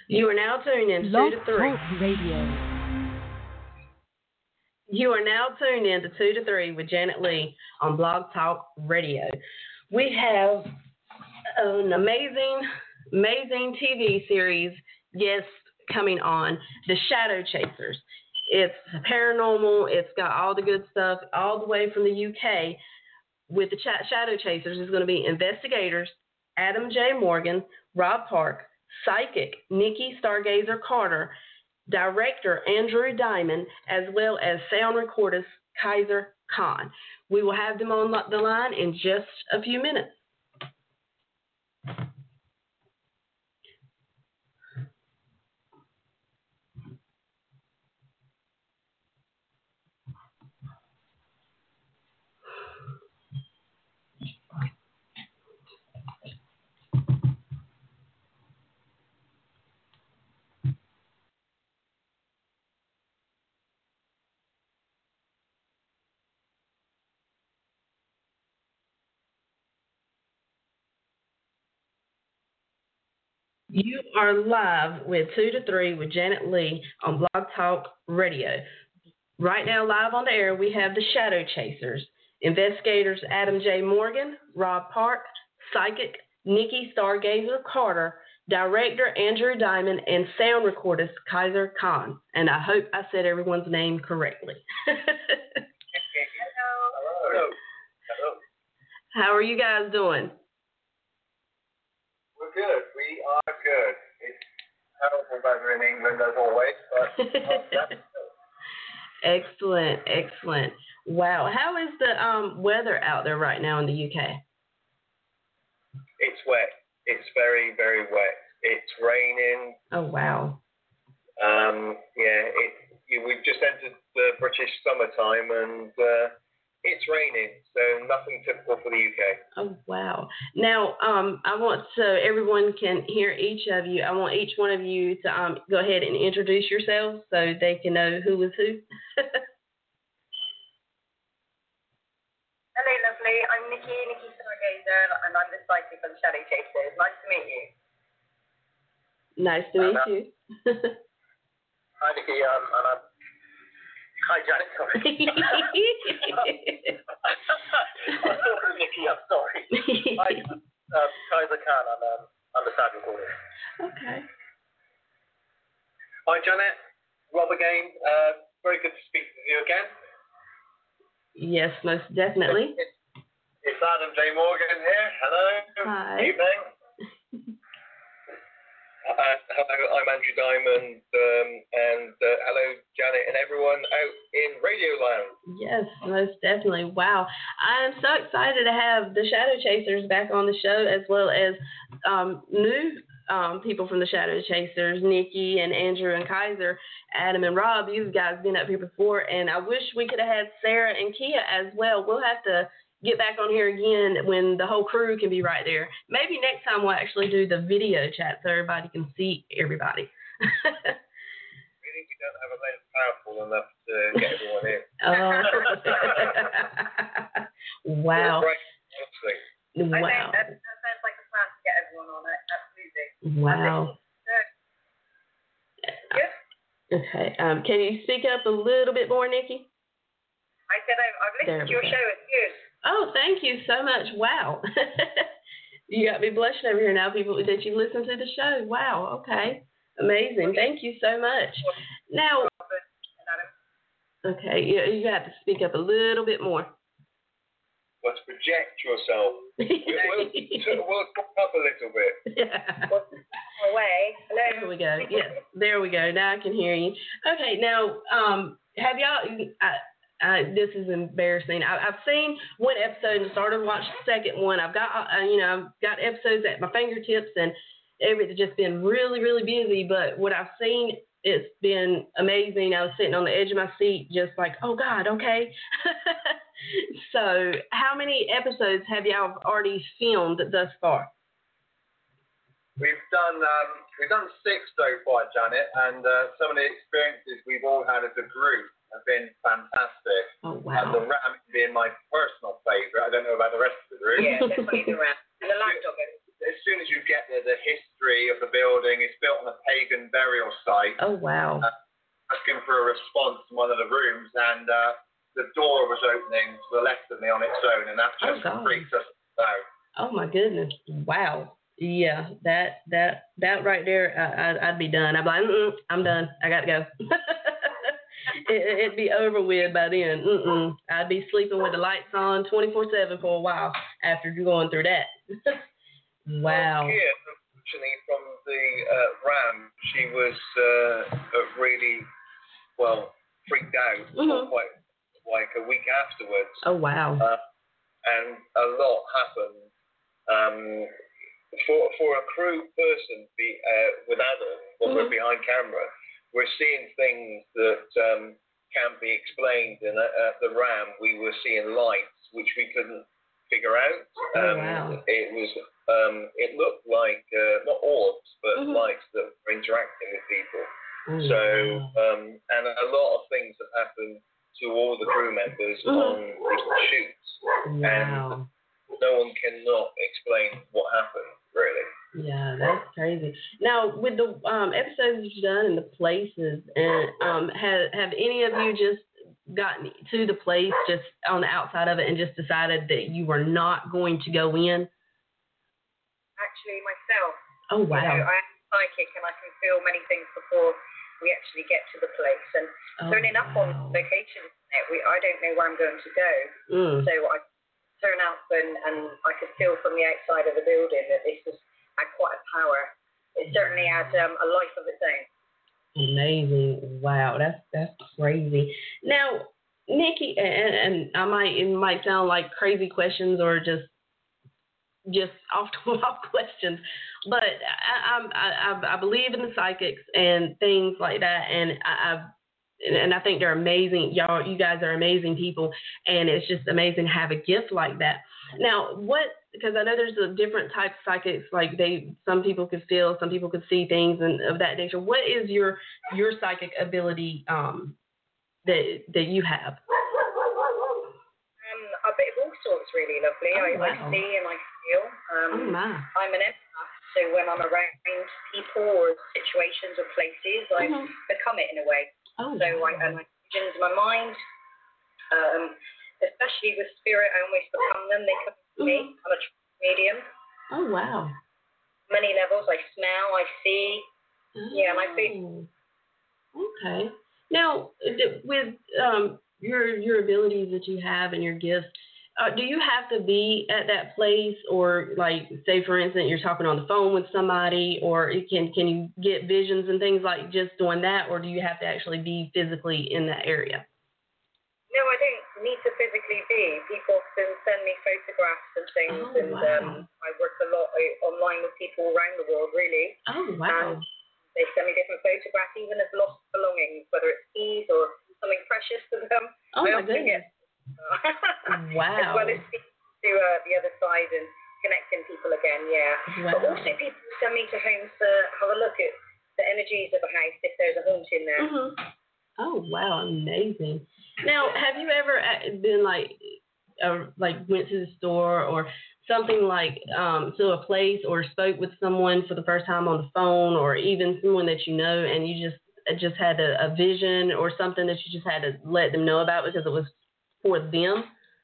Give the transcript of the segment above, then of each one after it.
You are now tuned in to 2 to 3. Radio. You are now tuned in to 2 to 3 with Janet Lee on Blog Talk Radio. We have an amazing TV series guest coming on, The Shadow Chasers. It's paranormal. It's got all the good stuff, all the way from the UK. With the Shadow Chasers is going to be investigators Adam J. Morgan, Rob Park, psychic Nikki Stargazer Carter, director Andrew Diamond, as well as sound recordist Kaiser Khan. We will have them on the line in just a few minutes. You are live with 2 to 3 with Janet Lee on Blog Talk Radio. Right now, live on the air, we have the Shadow Chasers. Investigators Adam J. Morgan, Rob Park, psychic Nikki Stargazer Carter, director Andrew Diamond, and sound recordist Kaiser Khan. And I hope I said everyone's name correctly. Hello. How are you guys doing? We're good. We are good. It's terrible weather in England as always, but Excellent. Wow. How is the weather out there right now in the UK? it's wet. It's very, very wet. It's raining. Oh, wow. We've just entered the British summertime and it's raining, so nothing typical for the UK. Oh, wow. Now, I want, so everyone can hear each of you, I want each one of you to go ahead and introduce yourselves so they can know who is who. Hello, lovely. I'm Nikki Stargazer, and I'm the psychic of the Shadow Chasers. Nice to meet you. Nice to meet you. Hi, Nikki. Hi, Janet. Sorry. I'm talking to Nikki. I'm sorry. Hi, Kaiser Khan. I'm the sound recorder. Okay. Hi, Janet. Rob again. Very good to speak with you again. Yes, most definitely. It's Adam J. Morgan here. Hello. Hi. Evening. Hello, I'm Andrew Diamond, and hello, Janet, and everyone out in Radio Land. Yes, most definitely. Wow. I'm so excited to have the Shadow Chasers back on the show, as well as new people from the Shadow Chasers, Nikki and Andrew and Kaiser, Adam and Rob. You guys been up here before, and I wish we could have had Sarah and Kia as well. We'll have to get back on here again when the whole crew can be right there. Maybe next time we'll actually do the video chat so everybody can see everybody. Really, we don't have a lens powerful enough to get everyone in. Oh. Wow. Right, Wow. That sounds like a plan to get everyone on it. Absolutely. Wow. Good. Okay. Can you speak up a little bit more, Nikki? I said I've listened to your show. It's good. Oh, thank you so much. Wow. You got me blushing over here now, people, that you listen to the show. Wow. Okay. Amazing. Thank you so much. Now, okay, you have to speak up a little bit more. Let's project yourself. We'll come up a little bit. Yeah. Away. Hello. There we go. Yes, there we go. Now I can hear you. Okay, now, have y'all, this is embarrassing. I've seen one episode and started to watch the second one. I've got, I've got episodes at my fingertips, and everything's just been really, really busy. But what I've seen, it's been amazing. I was sitting on the edge of my seat, just like, oh God, okay. So, how many episodes have y'all already filmed thus far? We've done 6 so far, Janet, and some of the experiences we've all had as a group have been fantastic. Oh, wow. And the ram being my personal favourite. I don't know about the rest of the group. Yeah, definitely the ram. And the lapdog. as soon as you get there, the history of the building, it's built on a pagan burial site. Oh, wow. Asking for a response in one of the rooms, and the door was opening to the left of me on its own, and that just freaked us out. Oh my goodness! Wow. Yeah, that right there, I'd be done. I'd be like, I'm done. I got to go. It'd be over with by then. I'd be sleeping with the lights on 24/7 for a while after going through that. Wow. Yeah, unfortunately, from the RAM, she was really freaked out for quite like a week afterwards. Oh wow. And a lot happened. For a crew person with Adam, when we're behind camera, we're seeing things that can't be explained. And at the RAM, we were seeing lights which we couldn't figure out. Wow. It looked like not orbs, but lights that were interacting with people. And a lot of things have happened to all the crew members on the shoots. Wow. And no one cannot explain what happened, really. Yeah, that's crazy. Now, with the episodes you've done and the places, and have any of you just gotten to the place just on the outside of it and just decided that you were not going to go in? Actually, myself. Oh, wow. You know, I am psychic and I can feel many things before we actually get to the place. And turning up on location, I don't know where I'm going to go. So I turn up and I could feel from the outside of the building that this had quite a power. It certainly had a life of its own. Amazing. Wow, that's crazy. Now, Nikki, and it might sound like crazy questions or just off the wall questions, but I believe in the psychics and things like that, and I think they're amazing. You guys are amazing people, and it's just amazing to have a gift like that. Now, because I know there's a different type of psychics, like some people could feel, some people could see things and of that nature. What is your psychic ability that you have? A bit of all sorts, really, lovely. I see and I feel. I'm an empath, so when I'm around people or situations or places, I become it in a way. I visions in my mind, especially with spirit, I almost become them. They come to me. I'm a medium. Oh, wow. Many levels. I smell, I see. Yeah, and I feel. Okay. Now, with your abilities that you have and your gifts, do you have to be at that place, or like, say for instance, you're talking on the phone with somebody, or can you get visions and things like just doing that, or do you have to actually be physically in that area? No, I don't need to physically be. People often send me photographs and things, I work a lot online with people around the world, really. Oh, wow. And they send me different photographs, even of lost belongings, whether it's keys or something precious to them. Oh, my goodness. Wow. As well as to the other side and connecting people again, yeah. Wow. But also people send me to homes to have a look at the energies of a house if there's a haunt in there. Oh, wow, amazing. Now, have you ever been went to the store or something like to a place or spoke with someone for the first time on the phone, or even someone that you know, and you just had a vision or something that you just had to let them know about because it was for them?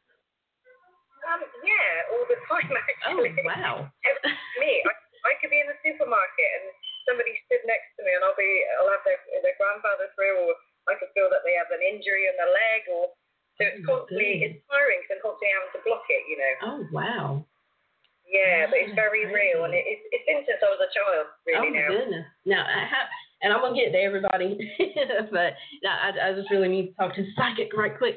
Yeah, all the time, actually. Oh, wow. Me, I could be in the supermarket and somebody stood next to me, and I'll have their grandfather through, or I could feel that they have an injury in their leg, or so it's constantly inspiring because I'm constantly having to block it, you know. Oh, wow. Yeah, but it's very real, and it's been since I was a child, really. Oh, my goodness. Now, and I'm going to get to everybody, but I just really need to talk to the psychic right quick.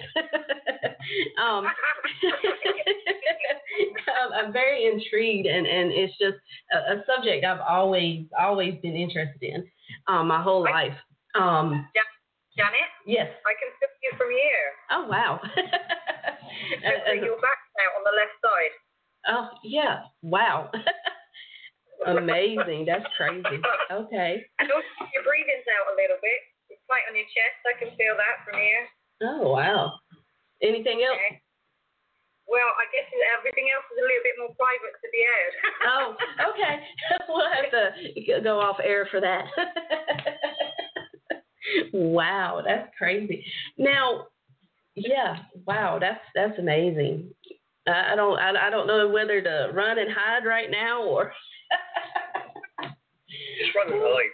I'm very intrigued, and it's just a subject I've always been interested in my whole life. Janet? Yes. I can feel you from here. Oh, wow. Your back's out on the left side. Oh, yeah. Wow. Amazing. That's crazy. Okay. And also your breathing's out a little bit. It's tight on your chest. I can feel that from here. Oh, wow. Anything else? Okay. Well, I guess everything else is a little bit more private to be aired. Oh, okay. We'll have to go off air for that. Wow, that's crazy. Now, yeah, wow, that's amazing. I don't know whether to run and hide right now or Just run and hide.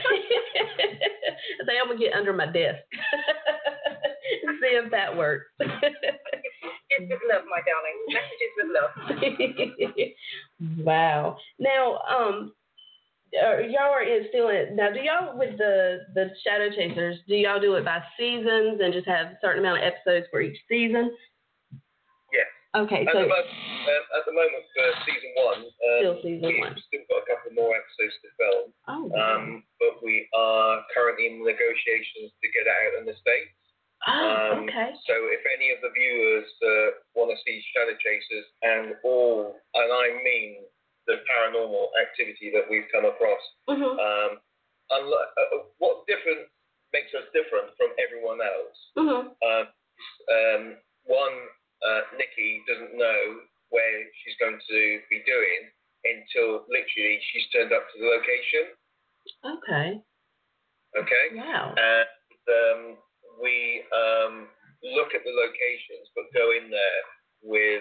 I think I'm gonna get under my desk. See if that works. Messages with love, my darling. Messages with love. Wow. Now, y'all are still in. Now, do y'all with the Shadow Chasers? Do y'all do it by seasons and just have a certain amount of episodes for each season? Yes. Okay, At so the moment for season 1, still season we've 1. still got a couple more episodes to film. Oh. Wow. But we are currently in negotiations to get it out in the States. Oh, okay. So if any of the viewers want to see Shadow Chasers and I mean the paranormal activity that we've come across, Mhm. what makes us different from everyone else? Mhm. One, Nikki doesn't know where she's going to be doing until literally she's turned up to the location. Okay. Okay. Wow. And we look at the locations, but go in there with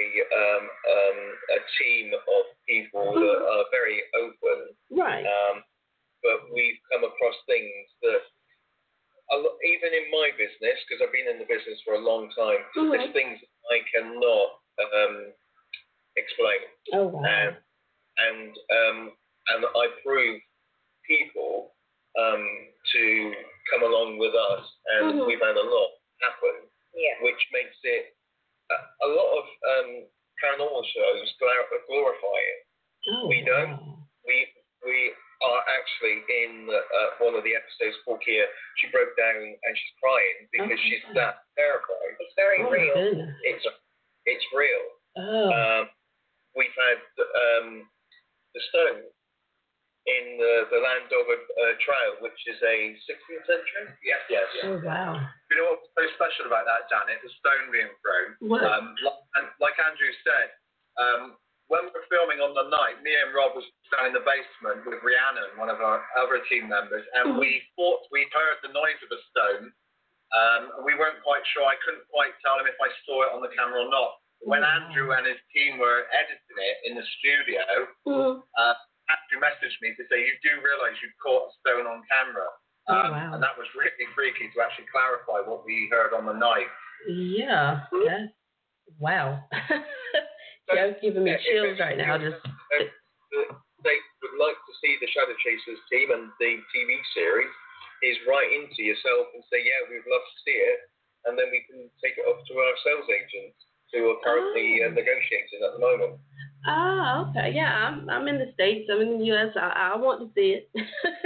a team of people that are very open. Right. But we've come across things that, even in my business, because I've been in the business for a long time, there's things I cannot explain. Oh wow. And I prove people to come along with us, and we've had a lot happen, which makes it a lot of paranormal shows glorify it. Oh, We don't. We are actually in one of the episodes. Porkia, she broke down and she's crying because she's that terrified. It's very real. Goodness. It's real. Oh. We've had the stone in the Landover Trail, which is a 16th century. Yes. Oh wow. You know what's so special about that, Janet? The stone being thrown. What? Like Andrew said, when we were filming on the night, me and Rob was down in the basement with Rhiannon, one of our other team members, and we heard the noise of the stone. We weren't quite sure. I couldn't quite tell him if I saw it on the camera or not. When Andrew and his team were editing it in the studio, Andrew messaged me to say, "You do realise you caught a stone on camera." Wow. And that was really freaky to actually clarify what we heard on the night. Yeah. Wow. That's giving me chills right now. Just. They would like to see the Shadow Chasers team and the TV series is write into yourself and say, yeah, we'd love to see it, and then we can take it off to our sales agents who are currently negotiating at the moment. Ah, okay. Yeah, I'm in the States. I'm in the U.S. I want to see it.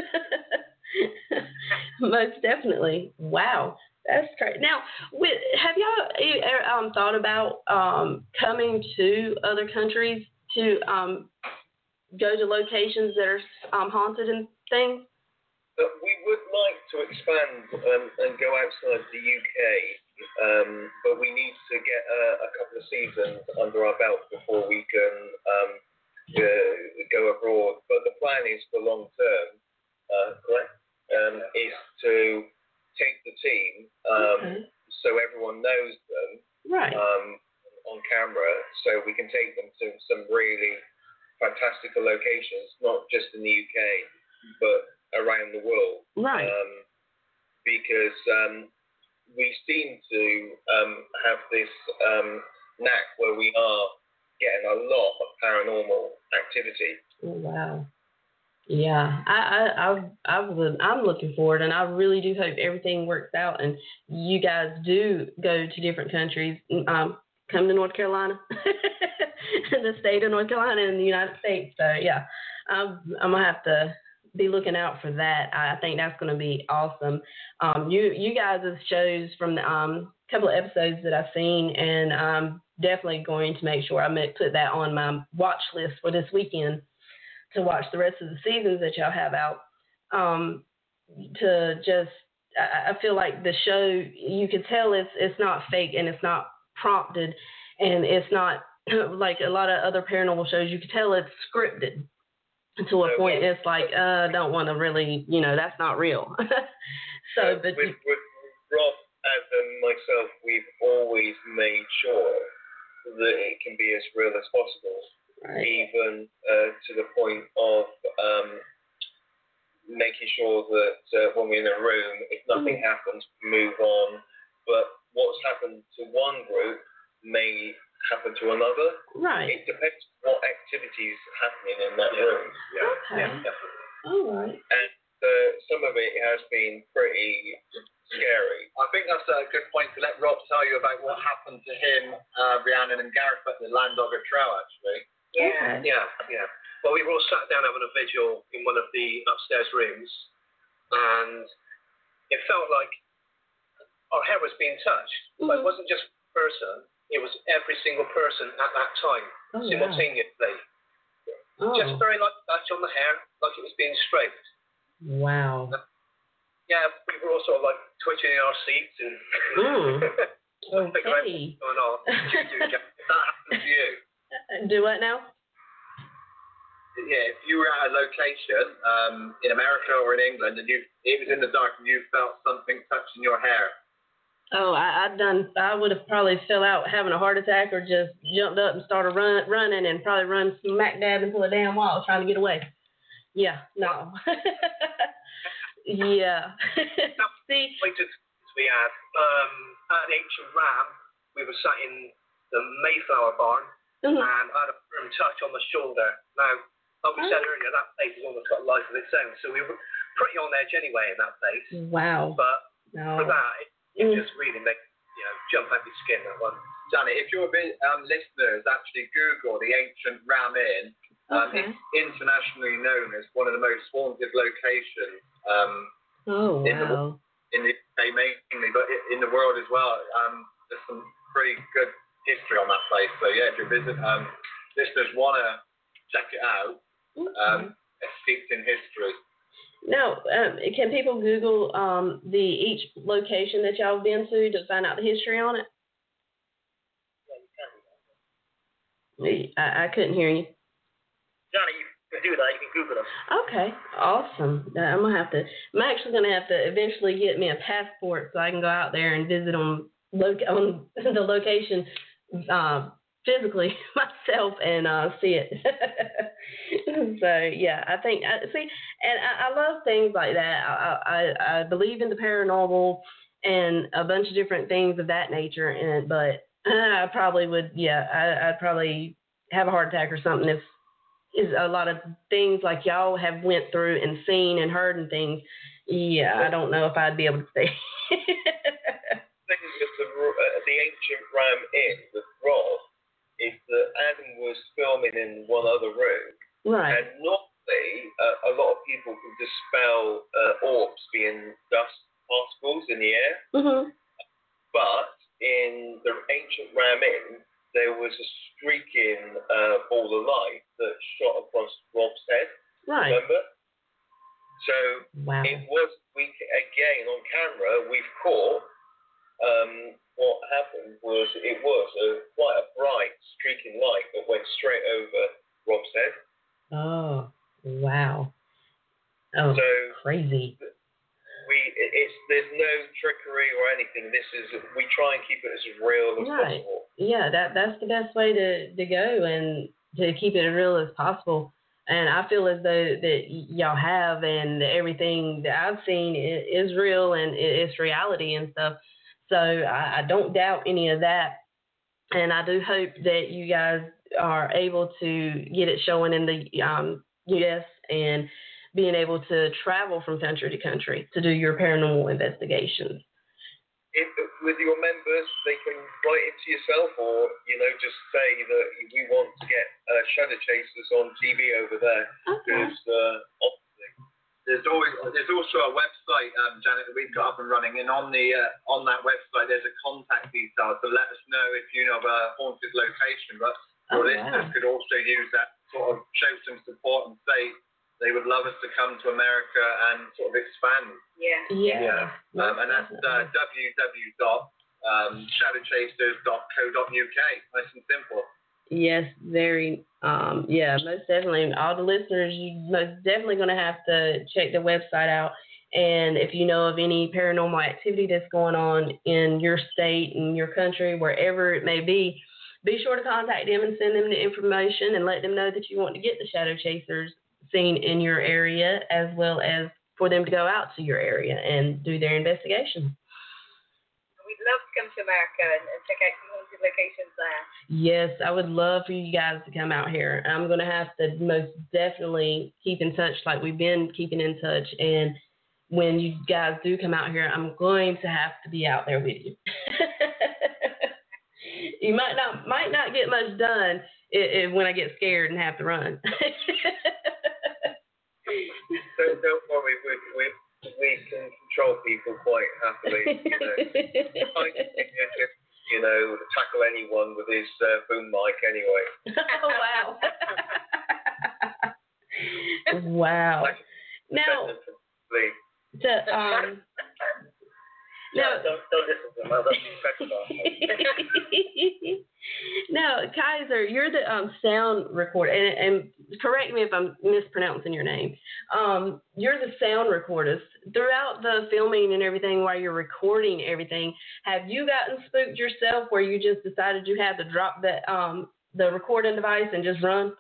Most definitely. Wow. That's great. Now, have y'all thought about coming to other countries to go to locations that are haunted and things? We would like to expand and go outside the UK, but we need to get a couple of seasons under our belt before we can go abroad. But the plan is for long term, correct, is to take the team so everyone knows them on camera, so we can take them to some really fantastical locations, not just in the UK, but around the world. Right. Because we seem to have this knack where we are getting a lot of paranormal activity. Oh, wow. Yeah, I'm looking forward, and I really do hope everything works out, and you guys do go to different countries. Come to North Carolina, the state of North Carolina in the United States. So yeah, I'm gonna have to be looking out for that. I think that's gonna be awesome. You guys' shows from the couple of episodes that I've seen, and I'm definitely going to make sure I put that on my watch list for this weekend to watch the rest of the seasons that y'all have out. I feel like the show, you could tell it's not fake and it's not prompted, and it's not like a lot of other paranormal shows. You can tell it's scripted to a point. It's like I don't want to really, that's not real. So, but with Rob and myself, we've always made sure that it can be as real as possible, right. even to the point of making sure that when we're in a room, if nothing happens, we move on. But what's happened to one group may happen to another. Right. It depends what activities are happening in that room. Okay. Definitely. All right. And some of it has been pretty scary. I think that's a good point to let Rob tell you about what happened to him, Rhiannon and Gareth at the Landogger Trail, actually. Yeah. Well, we were all sat down having a vigil in one of the upstairs rooms, and it felt like our hair was being touched. But it wasn't just one person, it was every single person at that time, simultaneously. Oh. Just very light touch on the hair, like it was being stroked. Wow. Yeah, we were all sort of like twitching in our seats and okay. What's going on. That happened to you. Do what now? Yeah, if you were at a location in America or in England and it was in the dark and you felt something touching your hair. Oh, I would have probably fell out having a heart attack or just jumped up and started running and probably run smack dab into a damn wall trying to get away. Yeah, no. Yeah. See? We had at Ancient Ram, we were sat in the Mayflower barn, and I had a firm touch on the shoulder. Now, like we said earlier, that place has almost got a life of its own, so we were pretty on edge anyway in that place. Wow. But for that, it just really makes jump out your skin, that one. Janet, if your listeners actually Google the Ancient Ram Inn, it's internationally known as one of the most haunted locations in the UK mainly, but in the world as well. There's some pretty good history on that place. So yeah, if you visit, listeners want to check it out. It's steeped in history. Now, can people Google each location that y'all have been to find out the history on it? I couldn't hear you. Johnny, you can do that. You can Google them. Okay, awesome. I'm actually gonna have to eventually get me a passport so I can go out there and visit on the location physically myself and see it. So yeah, I think I love things like that. I believe in the paranormal and a bunch of different things of that nature. But I probably would. Yeah, I'd probably have a heart attack or something if. Is a lot of things like y'all have went through and seen and heard and things. Yeah, I don't know if I'd be able to stay. The thing with the Ancient Ram Inn with Rob is that Adam was filming in one other room. Right. And normally, a lot of people can dispel orbs being dust particles in the air. But in the Ancient Ram Inn, there was a streaking ball of light that shot across Rob's head. Right. Remember? So wow. It was, again on camera, we've caught what happened was it was quite a bright streaking light that went straight over Rob's head. Oh, wow. Oh, so, crazy. There's no trickery or anything. We try and keep it as real as possible. Yeah, that's the best way to go and to keep it as real as possible. And I feel as though that y'all have and everything that I've seen is real and it's reality and stuff. So I don't doubt any of that. And I do hope that you guys are able to get it showing in the U.S. and being able to travel from country to country to do your paranormal investigations. With your members, they can write into yourself or, just say that we want to get Shadow Chasers on TV over there. Because there's also a website, Janet, that we've got up and running, and on that website there's a contact detail to let us know if you know of a haunted location. But your listeners could also use that sort of show some support and say they would love us to come to America and sort of expand. Yeah. And that's www.paranormallive.com. shadowchasers.co.uk. Nice and simple. Yes, very. Yeah, most definitely. All the listeners, you most definitely going to have to check the website out. And if you know of any paranormal activity that's going on in your state, in your country, wherever it may be sure to contact them and send them the information and let them know that you want to get the Shadow Chasers seen in your area, as well as for them to go out to your area and do their investigation. We'd love to come to America and check out some haunted locations there. Yes, I would love for you guys to come out here. I'm going to have to most definitely keep in touch like we've been keeping in touch. And when you guys do come out here, I'm going to have to be out there with you. You might not get much done when I get scared and have to run. Don't worry, we can control people quite happily. Tackle anyone with his boom mic anyway. Oh, wow. Wow. Now, don't listen to him. Now, Kaiser, you're the sound recorder, and correct me if I'm mispronouncing your name. You're the sound recordist. Throughout the filming and everything, while you're recording everything, have you gotten spooked yourself where you just decided you had to drop the recording device and just run?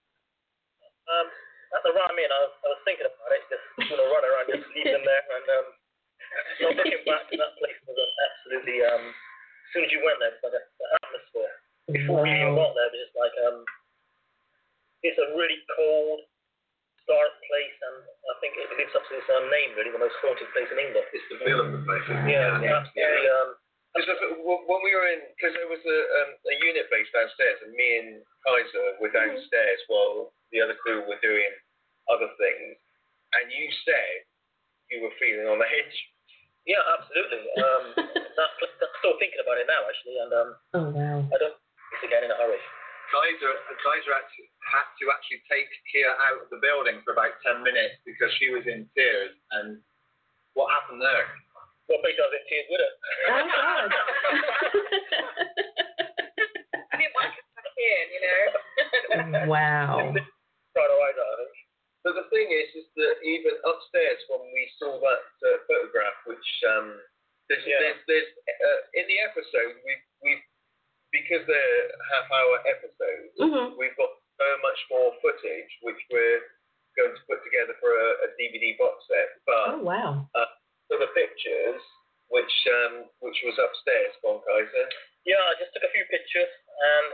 At the run, I was thinking about it, just run around, just leave them there, and looking back to that place was absolutely, as soon as you went there, it's like the atmosphere. Before we even got there, it was just like, it's a really cold, dark place, and I think it lives up to its name, really, the most haunted place in England. It's the feel of the place. Yeah, absolutely. When we were in, because there was a unit base downstairs, and me and Kaiser were downstairs while the other crew were doing other things, and you said you were feeling on the edge. Yeah, absolutely. I'm still thinking about it now, actually, and oh wow. I don't think it's again in a hurry. Kaiser actually had to take Kia out of the building for about 10 minutes because she was in tears. And what happened there? What made us in tears with her? Oh God. I didn't want to come back in, Wow. Right away, I think. But the thing is that even upstairs when we saw that photograph, which there's in the episode we because they're half-hour episodes, we've got so much more footage which we're going to put together for a DVD box set. But oh wow. for the pictures, which was upstairs, Von Kaiser. Yeah, I just took a few pictures, and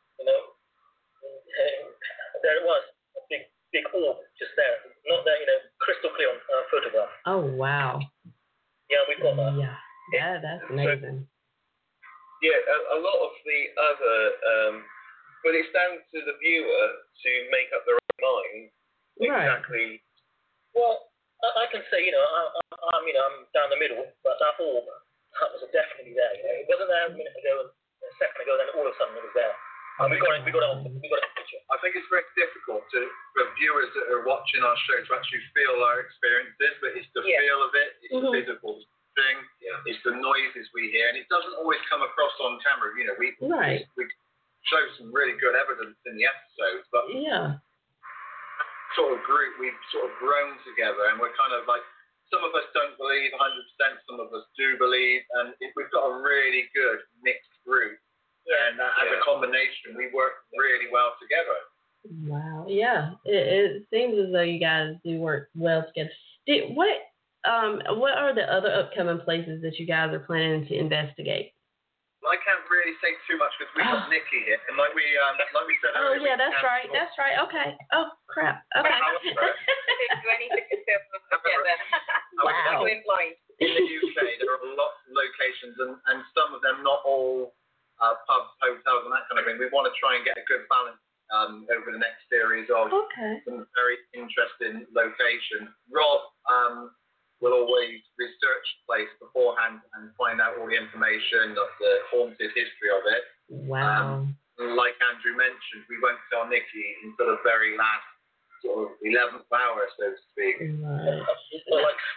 there it was, a big orb just there, not there, crystal clear on photograph. Oh wow. Yeah, we've got that. Yeah, that's amazing. Yeah, a lot of the other, but it's down to the viewer to make up their own mind. Right. Exactly. Well, I can say, I'm down the middle, but that orb, that was definitely there. It wasn't there a minute ago, a second ago, then all of a sudden it was there. We got a picture. I think it's very difficult for viewers that are watching our show to actually feel our experiences, but it's the feel of it, it's the physical thing, it's the noises we hear, and it doesn't always come across on camera. We show some really good evidence in the episodes, but sort of group, we've sort of grown together, and we're kind of like, some of us don't believe 100%, some of us do believe, and we've got a really good mixed group. And as a combination, we work really well together. Wow. Yeah. It seems as though you guys do work well together. What are the other upcoming places that you guys are planning to investigate? Well, I can't really say too much because we've got Nikki here, and like we said earlier. Oh yeah, that's right. That's right. Okay. Oh crap. Okay. Do I need to confirm then? Wow. I'm blind. In the UK, there are lots of locations, and some of them not all. Pubs, hotels, and that kind of thing. We want to try and get a good balance over the next series of some very interesting locations. Rob will always research the place beforehand and find out all the information of the haunted history of it. Wow. Like Andrew mentioned, we won't tell Nikki until the very last sort of 11th hour, so to speak. Right. It's not like stone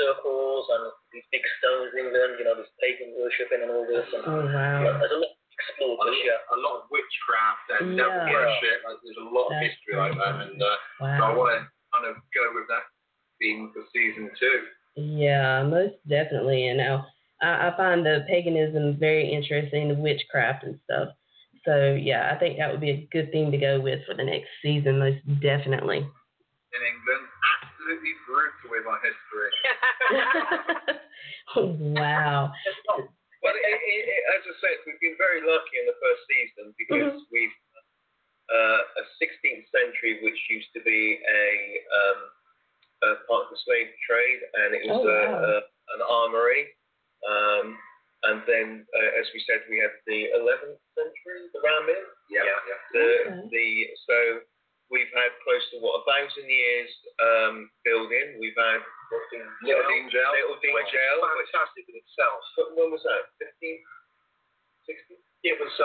circles and these big stones in England, this pagan worshipping and all this. And, Oh, wow. there's a lot explored this year. A lot of witchcraft and devil worship. There's a lot of history like that, and so I want to kind of go with that theme for season 2. Yeah, most definitely. And now I find the paganism very interesting, the witchcraft and stuff. So yeah, I think that would be a good theme to go with for the next season, most definitely. In England, absolutely brutal with our history. Wow. Well, as I said, we've been very lucky in the first season because we've a 16th century, which used to be a part of the slave trade, and it was an armory. And then, as we said, we had the 11th century, the Ram Inn. So we've had close to 1,000 years building. We've had Little Dean Jail. Fantastic in itself. When was that? 15, 16? It was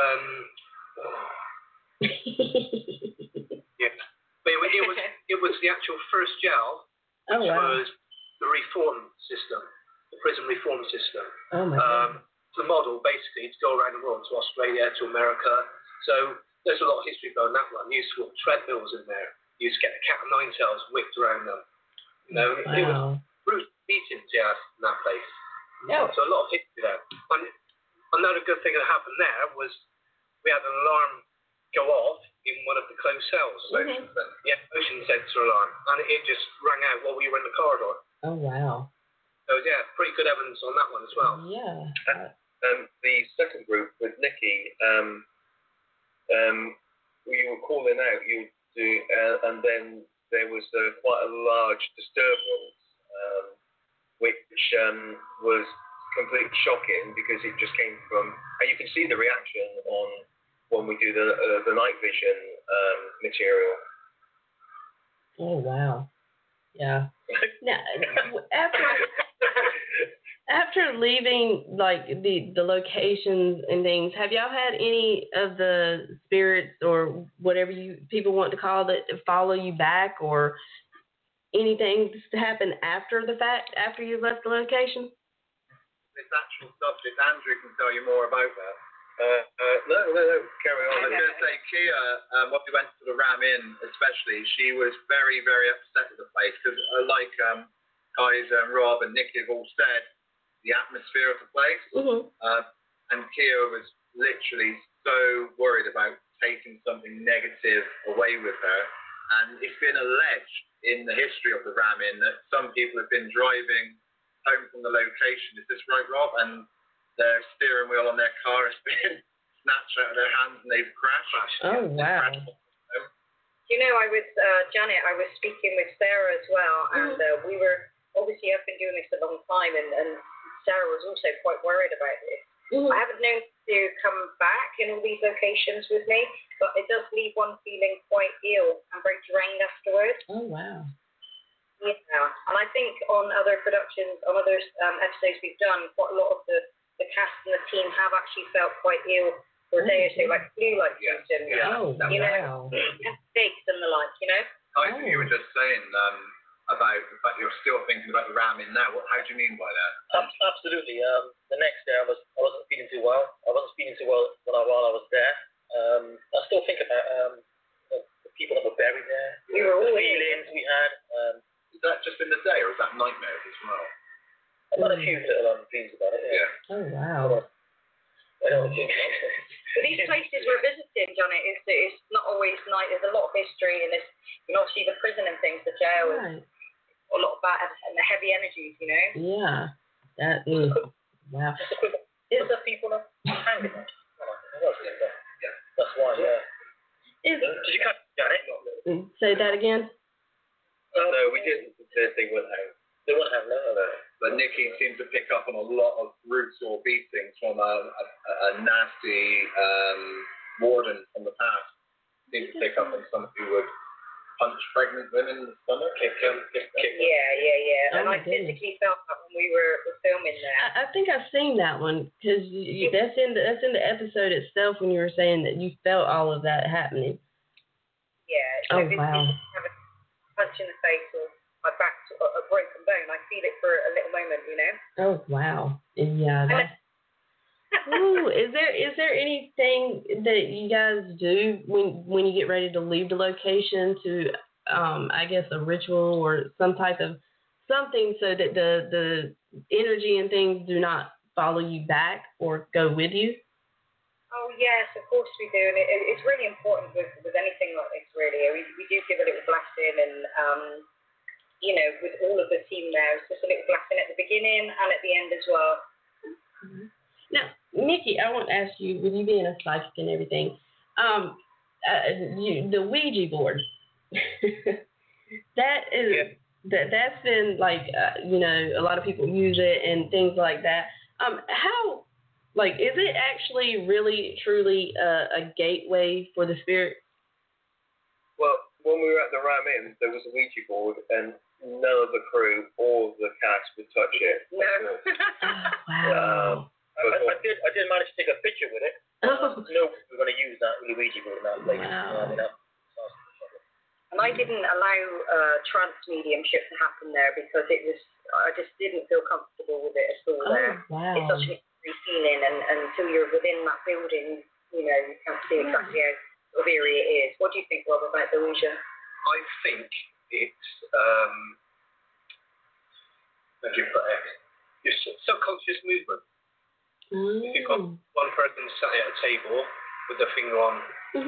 but it was the actual first jail, which was the reform system, the prison reform system. Oh my God. The model basically to go around the world, to Australia, to America. So there's a lot of history behind that one. You used to put treadmills in there. You used to get the cat and nine tails whipped around them. It was brutal beatings in that place. Yeah. So a lot of history there. And another good thing that happened there was we had an alarm go off in one of the closed cells. Motion sensor alarm, and it just rang out while we were in the corridor. Oh wow. So yeah, pretty good evidence on that one as well. Yeah. The second group with Nikki, you were calling out, and then there was quite a large disturbance, which was completely shocking because it just came from, and you can see the reaction on when we do the night vision material. Oh wow. Yeah. Now, after leaving like the locations and things, have y'all had any of the spirits or whatever people want to call it follow you back, or anything happen after the fact, after you left the location? This actual subject, Andrew can tell you more about that. No, carry on. I was going to say, Kia, when we went to the Ram Inn especially, she was very, very upset with the place because, like Kaiser and Rob and Nick have all said, the atmosphere of the place. And Kia was literally so worried about taking something negative away with her. And it's been alleged in the history of the Ram Inn that some people have been driving home from the location. Is this right, Rob? And their steering wheel on their car has been snatched out of their hands and they've crashed. Oh, wow. I was, Janet, I was speaking with Sarah as well, and we were, obviously I've been doing this a long time, and Sarah was also quite worried about this. I haven't known to come back in all these locations with me, but it does leave one feeling quite ill and very drained afterwards. Oh, wow. Yeah, and I think on other productions, on other episodes we've done, quite a lot of the cast and the team have actually felt quite ill for a day or two, like flu-like symptoms. Oh, wow. Headaches and the like, Kaiser, you were just saying about the fact you're still thinking about the Ram Inn now. How do you mean by that? Absolutely. The next day I wasn't feeling too well. I wasn't feeling too well while I was there. I still think about the people that were buried there, the feelings we had. Is that just in the day, or is that nightmares as well? I've got a few little dreams about it. Yeah. Oh, wow. But these places we're visiting, Johnny, it's not always night. There's a lot of history, and there's obviously the prison and things, the jail, and a lot of that, and the heavy energies, Yeah. That is, wow. Is the people that hanging there? That's why, yeah. Did you catch Janet? Say that again? No, we didn't. They weren't hang. They weren't hang, no. But Nikki seemed to pick up on a lot of roots or beatings from a nasty warden from the past. Seemed to pick up on someone who would punch pregnant women in the stomach, kick them. Yeah. And I physically felt that when we were filming there. I think I've seen that one because that's in the episode itself when you were saying that you felt all of that happening. Yeah. Oh, wow. Have a punch in the face or my back sort a broken bone. I feel it for a little moment, you know. Oh wow. Yeah. That's, ooh, is there anything that you guys do when you get ready to leave the location to I guess a ritual or some type of something so that the energy and things do not follow you back or go with you? Oh yes, of course we do, and it's really important with anything like this. Really, we do give a little blessing, and you know, with all of the team there, it's just a little blessing at the beginning and at the end as well. Mm-hmm. Now, Nikki, I want to ask you, with you being a psychic and everything, the Ouija board, that's been like, you know, a lot of people use it and things like that. How, like, is it actually really, truly a gateway for the spirit? Well, when we were at the Ram Inn, there was a Ouija board, and none of the crew or the cast would touch it. No. Oh, wow. I did manage to take a picture with it. Oh. No, we're going to use that Ouija board in that place. Wow. And I didn't allow trance mediumship to happen there because I just didn't feel comfortable with it at all there. Wow. It's such an eerie feeling, and until you're within that building, you know, you can't see exactly how sort of eerie it is. What do you think, Rob, about the Ouija? I think it's, how do you put it? Your subconscious movement. If you've got one person sat at a table with their finger on,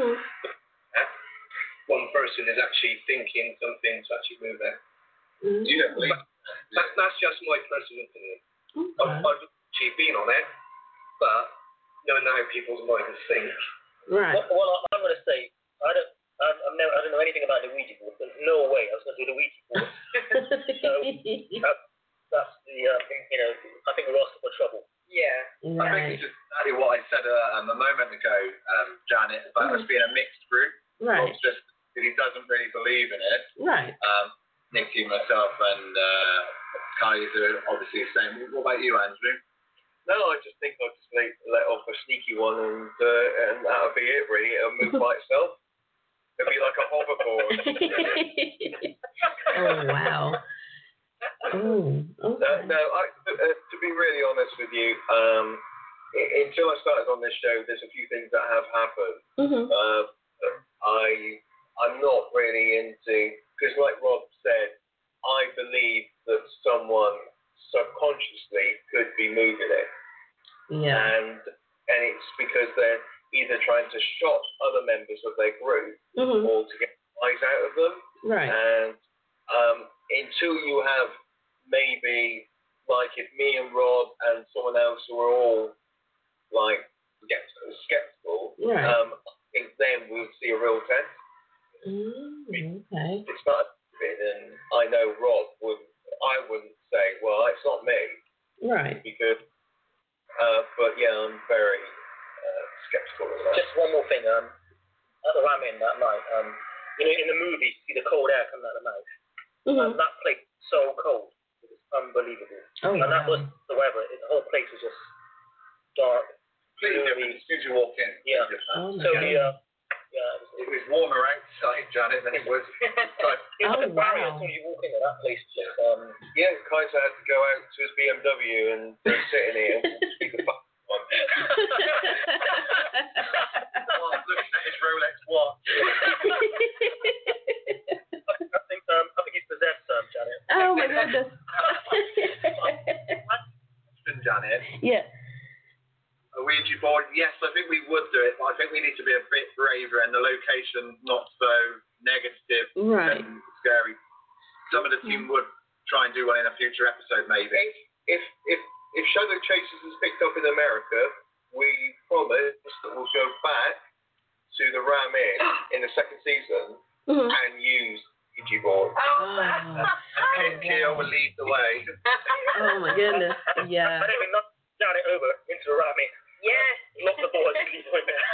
one person is actually thinking something to actually move it. Do you don't believe? That's just my personal opinion. Okay. I've actually been on it, but knowing how people's minds think. Right. Well, I'm going to say, I don't know anything about the Ouija board. There's no way I was going to do the Ouija board. So that's the, you know, I think we're asking for trouble. Yeah. I think it's just exactly what I said a moment ago, Janet, about us being a mixed group. Right. Rob's just he doesn't really believe in it. Right. Nikki, myself, and Kaiser obviously the same. What about you, Andrew? No, I just think I'll just let off a sneaky one, and that'll be it, really. It'll move by itself. It'll be like a hoverboard. Oh, wow. Oh, okay. No, to be really honest with you, until I started on this show, there's a few things that have happened. I'm not really into, because like Rob said, I believe that someone subconsciously could be moving it. Yeah. And it's because they're either trying to shock other members of their group or to get eyes out of them. Right. And until you have maybe, like if me and Rob and someone else who are all like skeptical, right. I think then we'll see a real test. Okay. It's not and I know Rob wouldn't say, well, it's not me. Right. Because, but yeah, I'm very skeptical of that. Just one more thing. At the Ram Inn that night, you know, in the movie, you see the cold air coming out of the mouth. And that place was so cold. It was unbelievable. Oh, and that was the weather. The whole place was just dark. Completely different as soon as you walk in. Yeah. Oh, Totally, it was warmer outside, Janet, than it was inside. It's Oh, the barrier wow. when you walk into that place. Just, Yeah, Kaiser had to go out to his BMW and sit in it and speak the fuck on. Oh, I'm looking at his Rolex watch. I think he's possessed, Janet. Oh, my goodness. Janet. Yeah. A Ouija board, yes, I think we would do it, but I think we need to be a bit braver and the location not so negative Right. and scary. Some of the team would try and do one in a future episode, maybe. If Shadow Chasers is picked up in America, we promise that we'll go back to the Ram Inn in the second season and use Ouija board. And Kia will lead the way. Oh, my goodness. Yeah. I think we knocked Janet over into the Ram Inn. Yes. Lock the board and leave her there.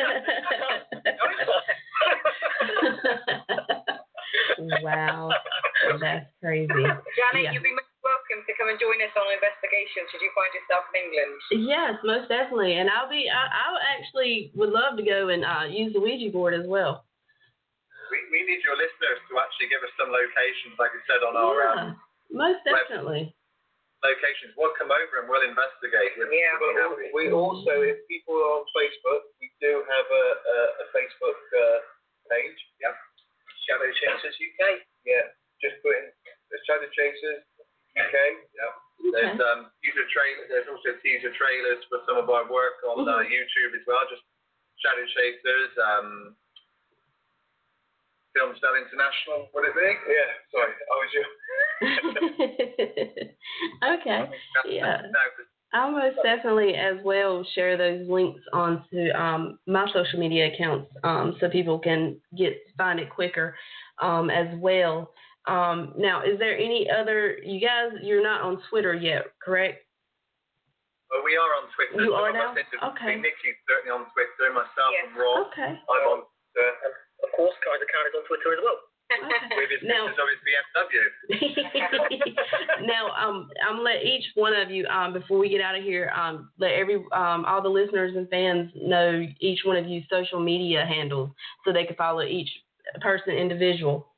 Wow. That's crazy. Janet, Yeah. you'd be most welcome to come and join us on Investigation should you find yourself in England. Yes, most definitely. And I actually would love to go and use the Ouija board as well. We need your listeners to actually give us some locations, like I said, on our Most definitely. Locations, we'll come over and we'll investigate. Yeah. But we also, if people are on Facebook, we do have a Facebook page. Yep. Shadow Chasers UK. Yeah. Just put in the Shadow Chasers UK. Yep. There's There's also teaser trailers for some of our work on YouTube as well. Just Shadow Chasers. Film Cell International, would it be? Yeah. Sorry, I was you. Okay. Yeah. I'll most definitely as well share those links onto my social media accounts so people can find it quicker as well. Now, is there any other? You guys, you're not on Twitter yet, correct? Well, we are on Twitter. You are now? Okay. Nikki's certainly on Twitter. Myself and Rob. Okay. I'm on Twitter. And of course, Kaiser Khan is on Twitter as well. With his pictures of his BMW. Now, I'm gonna let each one of you, before we get out of here, let all the listeners and fans know each one of you social media handles so they can follow each person individual.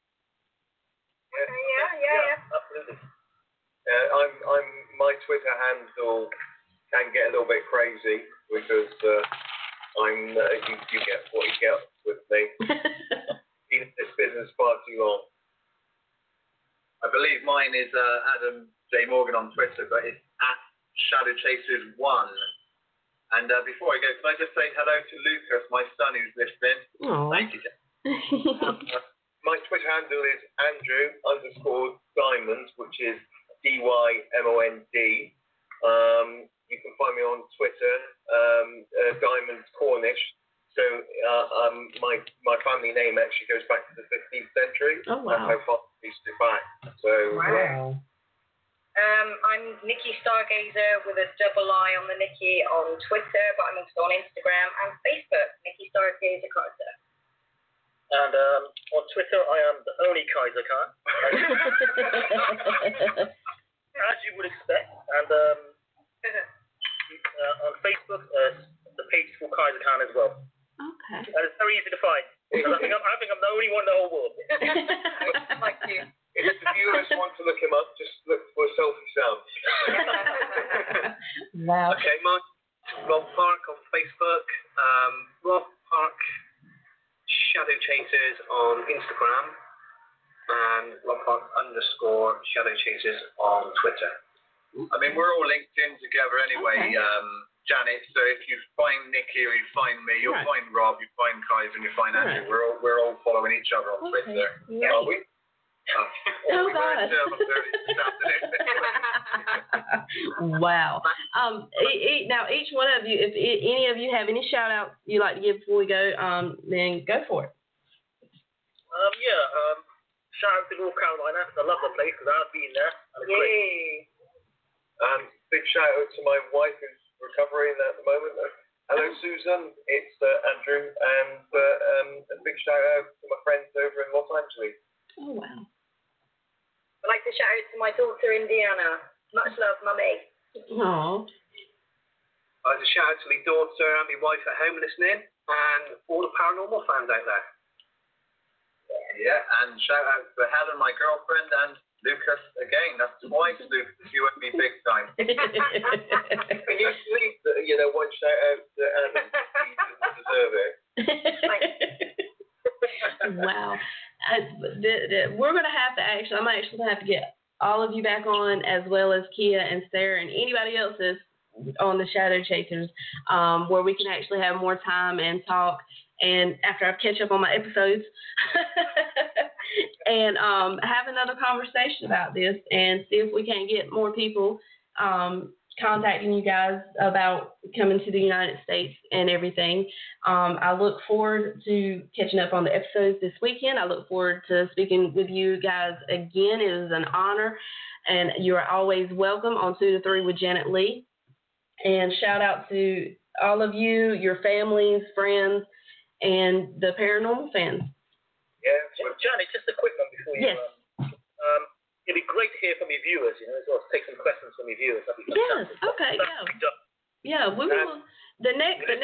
Yeah. Absolutely. I'm my Twitter handle can get a little bit crazy because I'm you get what you get with me. Been in this business far too long. I believe mine is Adam J. Morgan on Twitter, but it's at Shadow Chasers 1. And before I go, can I just say hello to Lucas, my son, who's listening? Aww. Thank you. My Twitter handle is Andrew_Diamond, which is DYMOND. You can find me on Twitter, Diamond Cornish. So my family name actually goes back to the 15th century. Oh, wow. That's how far I used it back. So, wow. I'm Nikki Stargazer with a double I on the Nikki on Twitter, but I'm also on Instagram and Facebook, Nikki Stargazer Carter. And on Twitter, I am the only Kaiser Khan, as you would expect. And on Facebook, the page is for Kaiser Khan as well. Okay. And it's very easy to find. I think I'm the only one in the whole world. Like you. if the viewers want to look him up, just look for Selfie Sam. Wow. Okay, Mark, Rob Park on Facebook, Rob Park Shadow Chasers on Instagram, and Rob Park _Shadow Chasers on Twitter. I mean, we're all linked in together anyway, Okay. Janet. So if you find Nikki or you find me, you'll Right. find Rob, you find Kaiser, and you find Andrew. Right. We're all following each other on Okay. Twitter. Yeah. Are we? Oh, we were God. this afternoon. Wow. Now, each one of you, if any of you have any shout outs you'd like to give before we go, then go for it. Shout out to North Carolina. I love the place because I've been there. And it's great. Yay. Big shout out to my wife who's recovering at the moment. Hello, Susan. It's Andrew. And a big shout out to my friends over in Los Angeles. Oh, wow. I'd like to shout out to my daughter, Indiana. Much love, Mummy. Aw. I'd like to shout out to my daughter and my wife at home listening, and all the paranormal fans out there. Yeah, and shout out to Helen, my girlfriend, and Lucas again. That's twice, Lucas. You owe me big time. Can you please, one shout out to Adam? He deserve it. Wow. We're going to have to I'm actually going to have to get all of you back on, as well as Kia and Sarah and anybody else that's on the Shadow Chasers, where we can actually have more time and talk. And after I catch up on my episodes, and have another conversation about this and see if we can't get more people contacting you guys about coming to the United States and everything. I look forward to catching up on the episodes this weekend. I look forward to speaking with you guys again. It is an honor, and you are always welcome on 2 to 3 with Janet Lee. And shout out to all of you, your families, friends, and the paranormal fans. Yeah, Janet, just a quick one before you. Yes. It'd be great to hear from your viewers, as well as take some questions from your viewers. That'd be Yes. fantastic. Okay. Yeah. Yeah. We will. The next time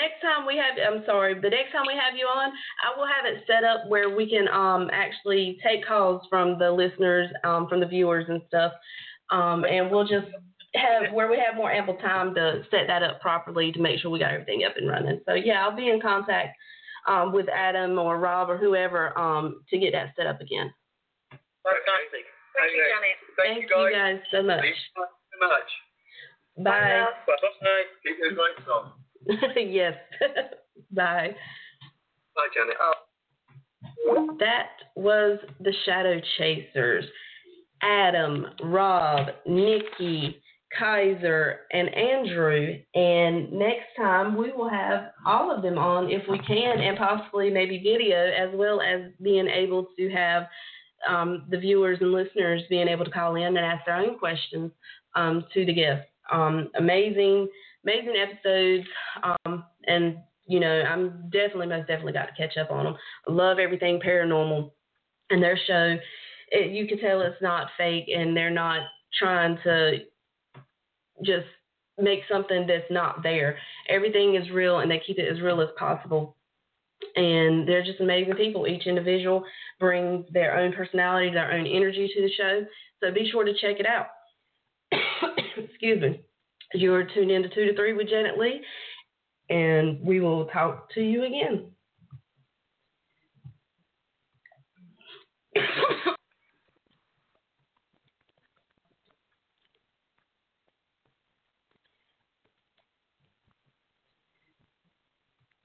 we have you on, I will have it set up where we can actually take calls from the listeners, from the viewers and stuff, and we'll just have where we have more ample time to set that up properly to make sure we got everything up and running. So yeah, I'll be in contact with Adam or Rob or whoever to get that set up again. Fantastic. Thank you, Janet. Thank you guys so much. Thank you so much. Bye. Bye. Keep those lights on. Yes. Bye. Bye, Janet. That was the Shadow Chasers. Adam, Rob, Nikki, Kaiser, and Andrew. And next time we will have all of them on if we can, and possibly maybe video, as well as being able to have the viewers and listeners being able to call in and ask their own questions to the guests. Amazing episodes, and I'm most definitely got to catch up on them. I love everything paranormal, and their show, you can tell it's not fake, and they're not trying to just make something that's not there. Everything is real, and they keep it as real as possible. And they're just amazing people. Each individual brings their own personality, their own energy to the show. So be sure to check it out. Excuse me. You're tuned in to 2 to 3 with Janet Lee, and we will talk to you again.